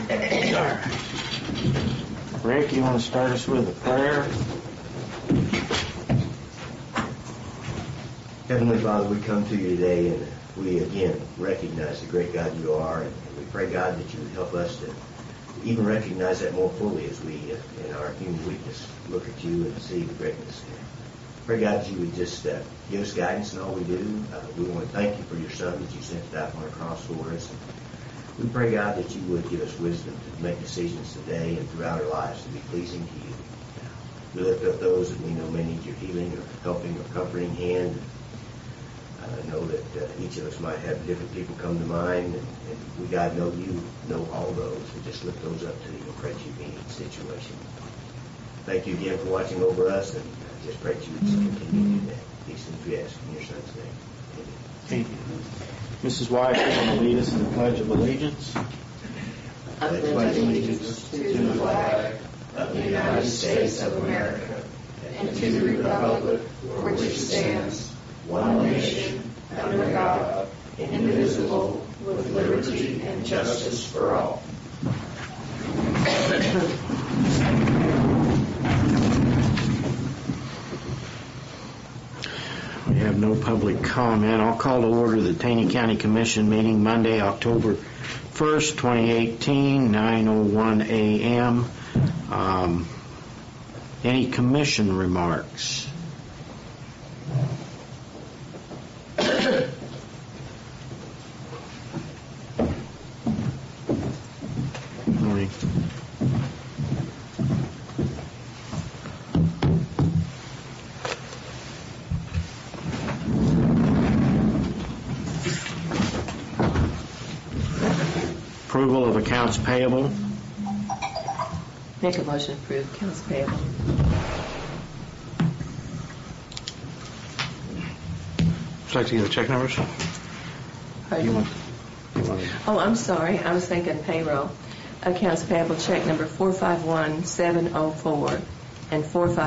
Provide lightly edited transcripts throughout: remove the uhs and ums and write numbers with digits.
Rick, you want to start us with a prayer? Heavenly Father, we come to you today and we again recognize the great God you are, and we pray, God, that you would help us to even recognize that more fully as we, in our human weakness, look at you and see the greatness there. Pray, God, that you would just give us guidance in all we do. We want to thank you for your Son that you sent to die on the cross for us. We pray, God, that you would give us wisdom to make decisions today and throughout our lives to be pleasing to you. We lift up those that we know may need your healing or helping or comforting hand. I know that each of us might have different people come to mind, and we, God, know you know all those, and just lift those up to you and pray that you be in each situation. Thank you again for watching over us, and just pray that you would just continue to do that. These things we ask in your Son's name. Amen. Thank you. Mrs. White, you want to lead us in the Pledge of Allegiance? I pledge allegiance to the flag of the United States of America and to the republic for which it stands, one nation, under God, indivisible, with liberty and justice for all. We have no public comment. I'll call to order the Taney County Commission meeting Monday, October 1st, 2018, 9:01 a.m. Any commission remarks? Morning. Approval of accounts payable. Make a motion to approve accounts payable. Would you like to give the check numbers? Pardon? Oh, I'm sorry. I was thinking payroll. Accounts payable check number 451704 and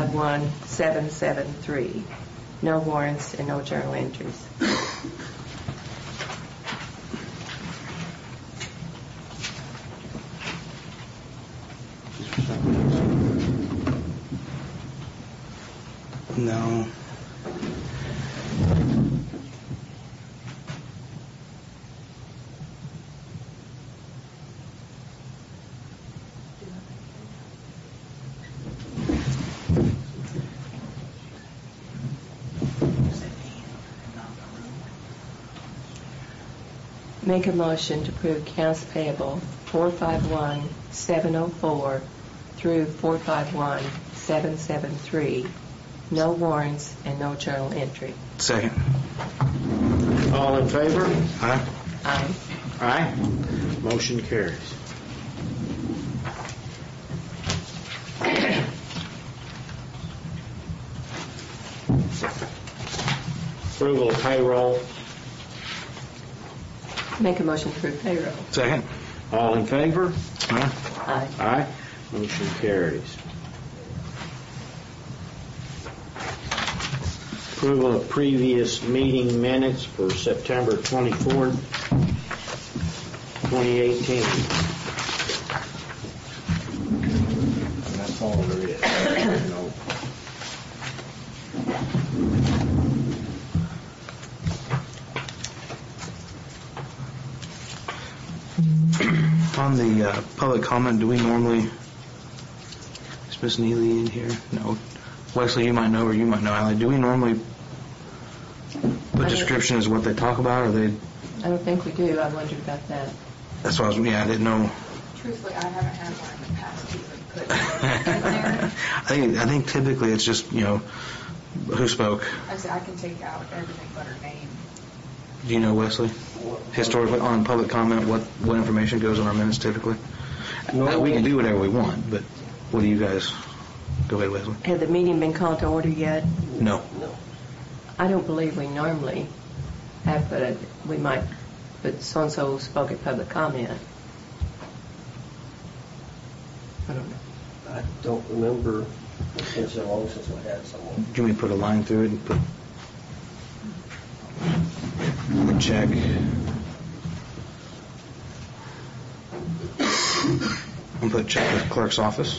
451773. No warrants and no journal entries. No. Make a motion to approve accounts payable 451704 through 451773. No warrants and no journal entry. Second. All in favor? Aye. Aye. Aye. Motion carries. Approval of payroll. Make a motion to approve payroll. Second. All in favor? Aye. Aye. Aye. Motion carries. Approval of previous meeting minutes for September 24th, 2018. And that's all there is. No. On the public comment, do we normally... Is Ms. Neely in here? No. Wesley, you might know, or you might know, Allie. Do we normally put description as what they talk about, or they... I don't think we do. I wondered about that. That's why I didn't know. Truthfully, I haven't had one in the past to even put in there. I think typically it's just, who spoke. I said I can take out everything but her name. Do you know, Wesley? Historically, on public comment, what information goes on our minutes typically? We can do whatever we want, but what do you guys... Go ahead, Wesley. Had the meeting been called to order yet? No. I don't believe we normally have put it. We might put so-and-so spoke at public comment. I don't know. I don't remember. It's been so long since I had someone. Do you want me to put a line through it and put a check? I'm put check with clerk's office.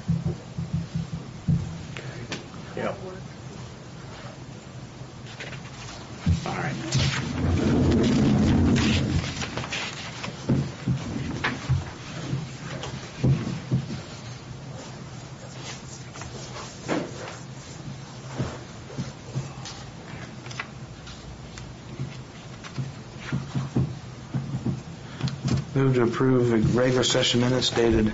Yep. All right. Move to approve regular session minutes dated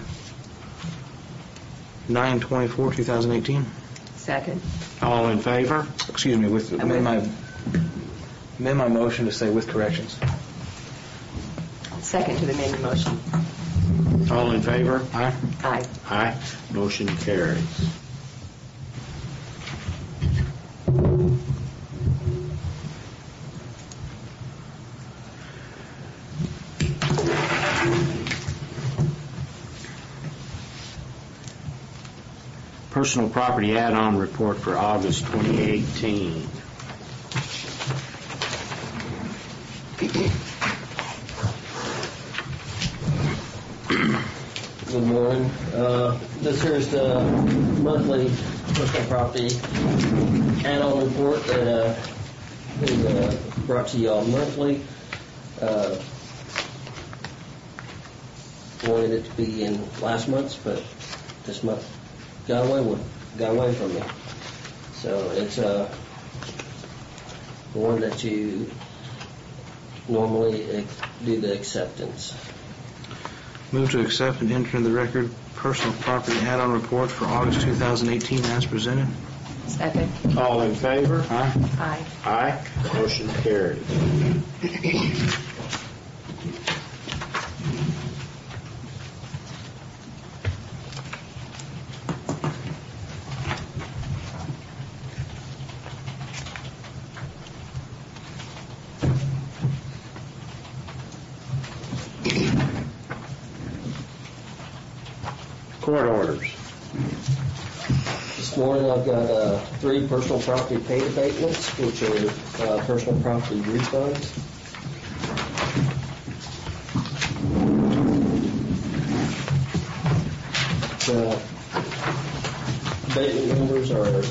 9/24/2018. Second. All in favor? Excuse me, amend my motion to say with corrections. Second to the amended motion. All in favor? Aye. Aye. Aye. Motion carries. Personal property add-on report for August 2018. Good morning. This here is the monthly personal property add-on report that is brought to you all monthly. Wanted it to be in last month's, but this month got away from me. So it's the one that you normally do the acceptance. Move to accept and enter into the record personal property add-on report for August 2018 as presented. Second. All in favor? Aye. Aye. Aye. Motion carries. Court orders. This morning I've got 3 personal property paid abatements, which are personal property refunds. The abatement numbers are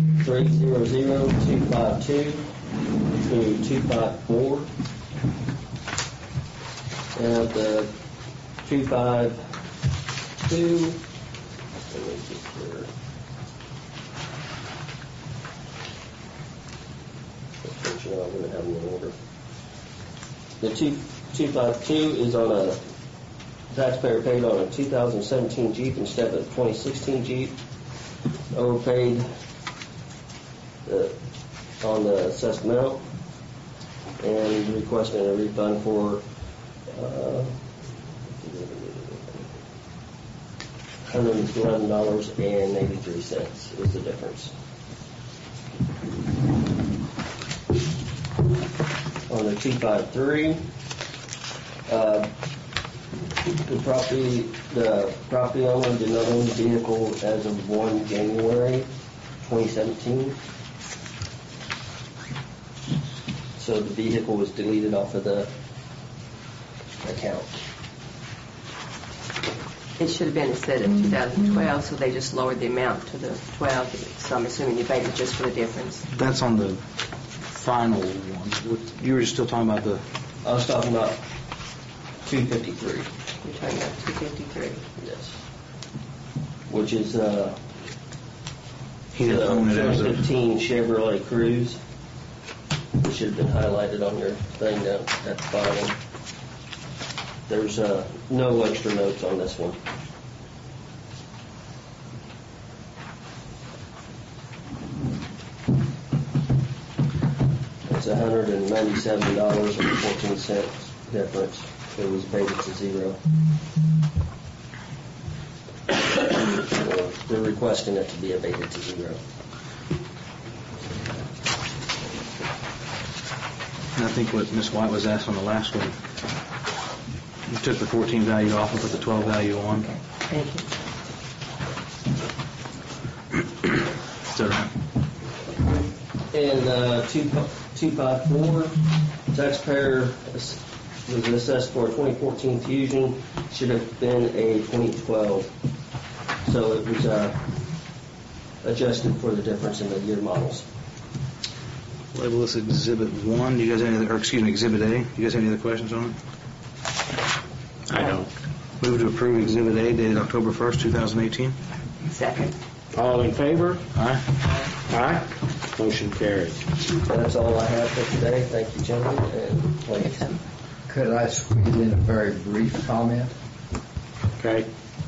300-252 through 254. And the 252. Let me get here. Unfortunately, I'm going to have them in order. The 252 is on a taxpayer paid on a 2017 Jeep instead of a 2016 Jeep. Overpaid on the assessed amount and requesting a refund for $111.83 is the difference. On the 253, the property owner did not own the vehicle as of 1 January 2017. So the vehicle was deleted off of the account. It should have been instead of 2012, so they just lowered the amount to the 12. So I'm assuming you paid it just for the difference. That's on the final one. You were still talking about the... I was talking about 253. You're talking about 253. Yes. Which is He didn't own it as a... 2015 Chevrolet Cruze. It should have been highlighted on your thing down at the bottom. There's no extra notes on this one. It's $197.14 difference. It was abated to $0. They're requesting it to be abated to $0. And I think what Ms. White was asked on the last one, you took the 14 value off and put the 12 value on. Thank you. Is that right? And 254, taxpayer was assessed for a 2014 Fusion, should have been a 2012. So it was adjusted for the difference in the year models. Label this Exhibit 1. Do you guys have any other, or excuse me, Exhibit A? Do you guys have any other questions on it? I don't. Move to approve Exhibit A dated October 1st, 2018. Second. All in favor? Aye. Aye. Motion carried. That's all I have for today. Thank you, gentlemen, and ladies. Could I squeeze in a very brief comment? Okay.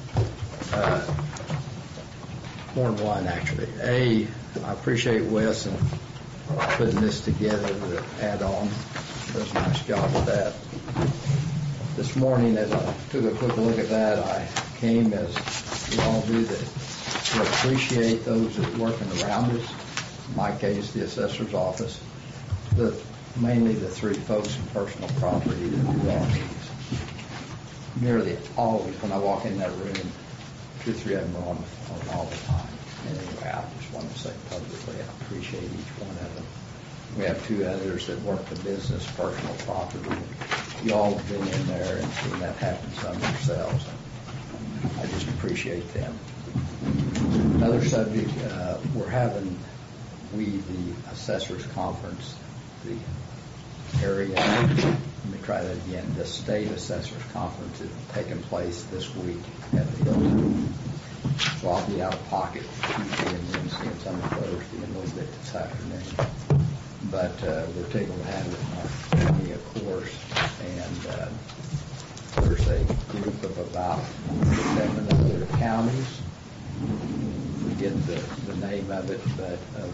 More than one, actually. I appreciate Wes and putting this together, the add-on. Does a nice job with that. This morning, as I took a quick look at that, I came, as we all do, to appreciate those that are working around us. In my case, the assessor's office. Mainly the three folks in personal property that do all these. Nearly always, when I walk in that room, 2 or 3 of them are on the phone all the time. And anyway, I just want to say publicly, I appreciate each one of them. We have 2 others that work the business, personal property. You all have been in there and seen that happen some yourselves. I just appreciate them. Another subject, we're having, the assessors conference, the area, let me try that again, the state assessors conference is taking place this week at the Hilton. So I'll be out of pocket Tuesday and Wednesday and some Thursday and a little bit this afternoon. But we're taking to have it in our county, of course, and there's a group of about 7 other counties. Forget the name of it, but of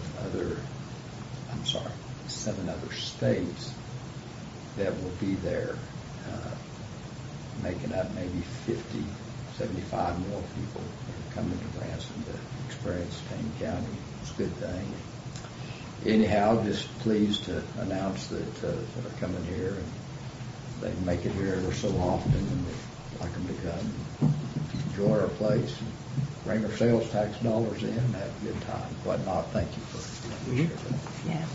7 other states that will be there, making up maybe 50, 75 more people that are coming to Branson to experience Taney County. It's a good thing. Anyhow, just pleased to announce that they're coming here, and they make it here ever so often, and we'd like them to come and enjoy our place, and bring our sales tax dollars in, and have a good time. Whatnot. Thank you for sharing that. Yeah.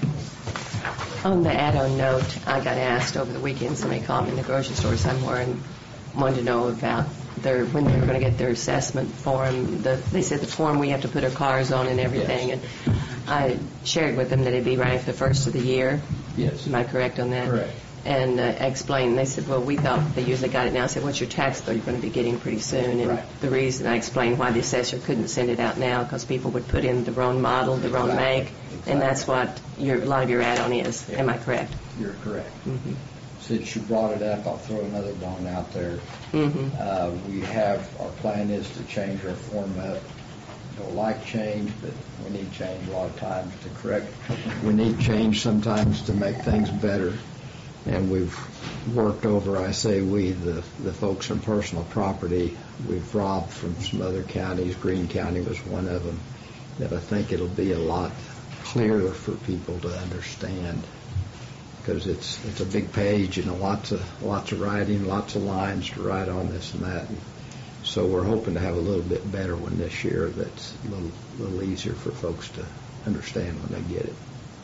On the add-on note, I got asked over the weekend, somebody called me in the grocery store somewhere and wanted to know about when they were going to get their assessment form. They said the form we have to put our cars on and everything. Yes. And I shared with them that it'd be right for the first of the year. Yes. Am I correct on that? Correct. And explained, they said, well, we thought they usually got it now. I said, what's your tax bill you're going to be getting pretty soon? And Right. the reason I explained why the assessor couldn't send it out now, because people would put in the wrong model, the wrong make, and that's what a lot of your add-on is. Yeah. Am I correct? You're correct. Mm-hmm. Since you brought it up, I'll throw another bone out there. Mm-hmm. Our plan is to change our form up. Don't like change, but we need change a lot of times to correct. We need change sometimes to make things better. And we've worked over, I say we, the folks in personal property, we've robbed from some other counties. Greene County was one of them, that I think it'll be a lot clearer for people to understand, because it's a big page and lots of writing, lots of lines to write on this and that. And so we're hoping to have a little bit better one this year that's a little easier for folks to understand when they get it.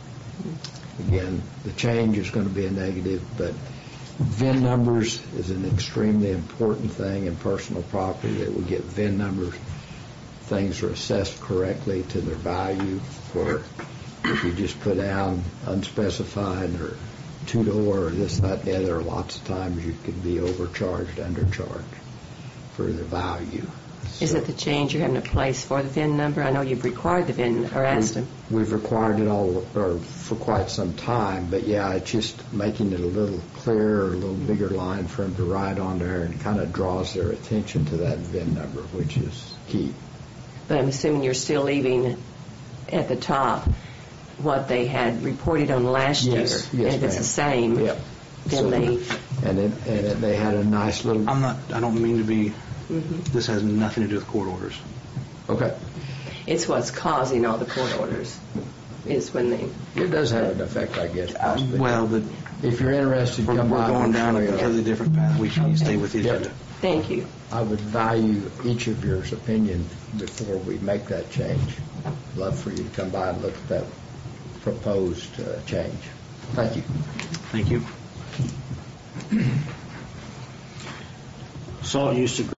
Again, the change is going to be a negative, but VIN numbers is an extremely important thing in personal property, that we get VIN numbers. Things are assessed correctly to their value, where if you just put down unspecified or two-door or this, that, and the other, lots of times you can be overcharged, undercharged for the value. Is it the change you're having to place for the VIN number? I know you've required the VIN, or asked them. We've required it all for quite some time, but yeah, it's just making it a little clearer, a little bigger line for them to write on there, and kind of draws their attention to that VIN number, which is key. But I'm assuming you're still leaving at the top what they had reported on last year. Yes, and if it's the same, Yep. then they had a nice little. I don't mean to be. This has nothing to do with court orders. Okay. it's what's causing all the court orders. Is when they. It does have an effect, I guess. Possibly. Well, if you're interested, we're come by. going down a completely different path. We should stay with the agenda. Thank you. I would value each of your opinion before we make that change. Love for you to come by and look at that proposed change. Thank you. Thank you. Salt use agreement